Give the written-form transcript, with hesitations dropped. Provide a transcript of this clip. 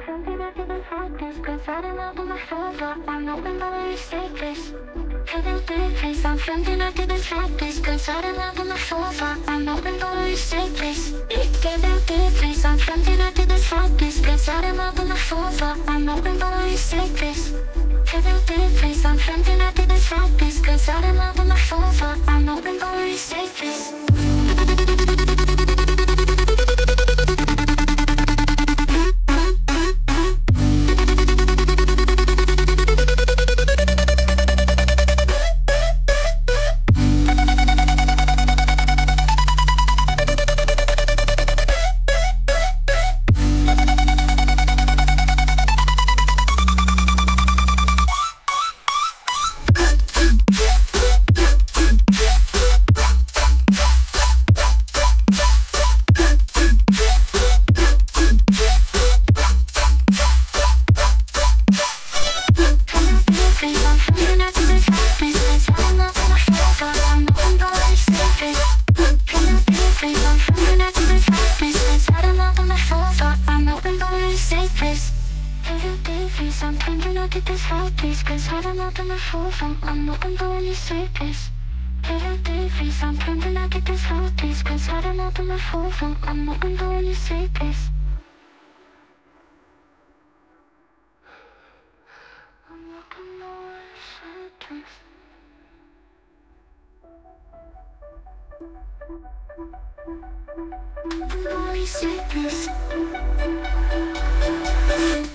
Something I didn't practice, cause I don't know my father. I'm open but I say this. Hidden face, I'm something I didn't practice, cause I don't know my father. I'm open but I say this. Hidden face, I'm something I didn't practice, cause I don't know my father. I'm open but I say this. Hidden face, I'm something I didn't practice, cause I don't know my father. I'm open but I say this. I'm thinking I did this hard piece, cause I don't know my fault. I'm open but when you say this. Hidden face, I'm thinking I did this hard piece, cause I don't know my fault. I'm open but when you say this. I'm open but when you say this. When you say this.